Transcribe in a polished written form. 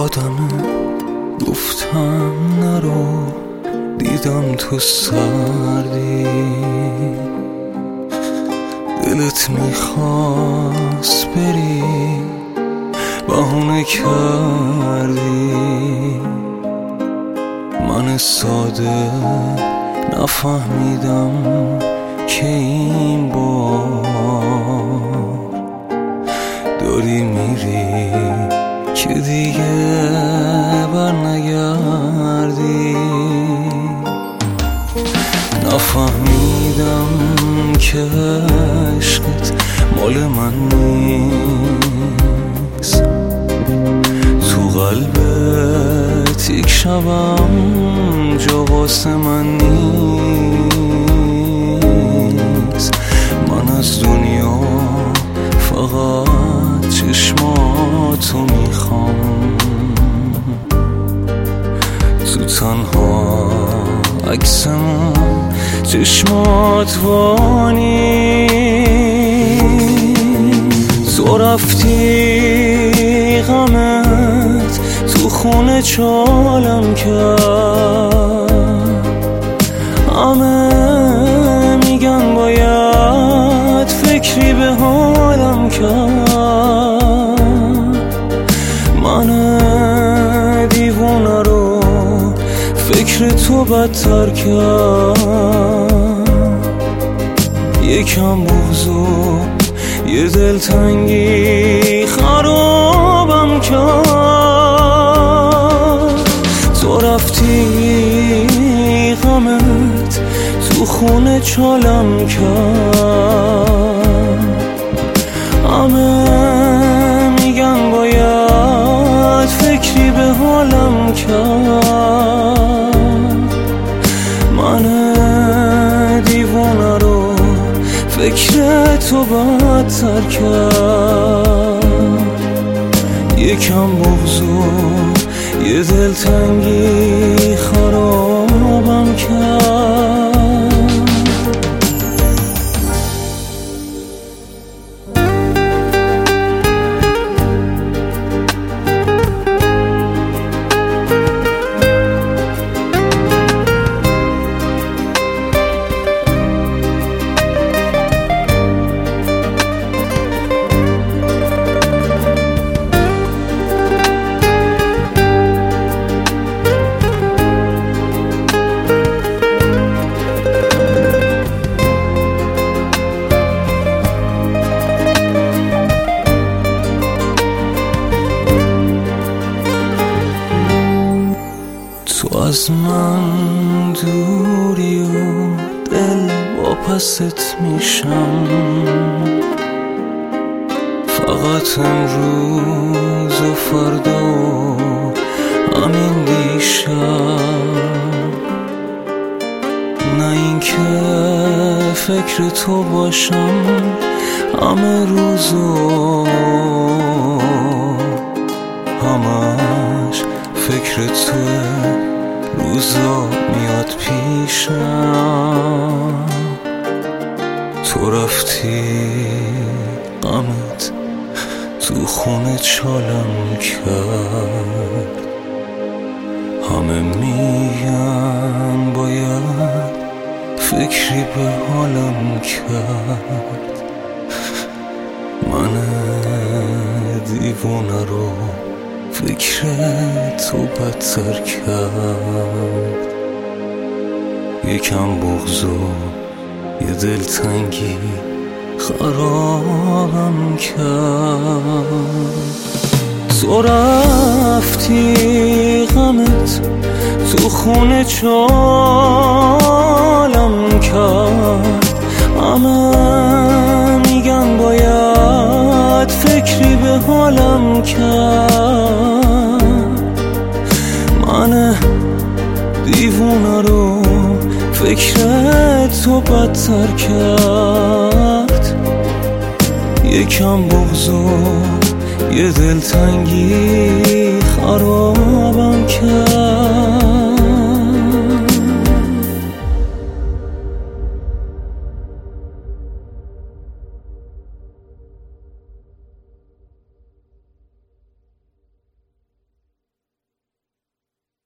یادمه گفتم نرو، دیدم تو سردی، دلت میخواست بری بهونه کردی. من ساده نفهمیدم که این بار داری میری که دیگه برنگردی. نفهمیدم که عشقت مال من نیست، تو قلبت یک شبم جا واسه من نیست. من از دنیا فقط چشماتو میخوام، تو تنها عکسم چشمات وانی. تو رفتی غمت تو خونه چالم کرد، همه میگن باید فکری به حالم کرد. من دیوونه رو فکر تو بدتر کرد، یکم بغض و یه دلتنگی خرابم کرد. تو رفتی غمت تو خونه چالم کرد، همه میگن باید فکری به حالم کرد. من دیوانه رو فکر تو بدتر کرد، یکم بغض و یه دلتنگی خرابم کرد. تو از من دوری و دل واپست میشم، فقط امروز و فردا و همین دیشب. نه این که فکر تو باشم همه روز و همش فکر توه، روزا میاد پیشم. تو رفتی غمت تو خونه چالم کرد، همه میگن باید فکری به حالم کرد. من دیوانه رو فکر تو بدتر کرد، یکم بغض و یه دلتنگی خرابم کرد. تو رفتی غمت تو خونه چالم کرد، همه میگن باید فکری به حالم کرد. من دیوونه رو فکر تو بدتر کرد، یکم بغض و یه دلتنگی خرابم کرد.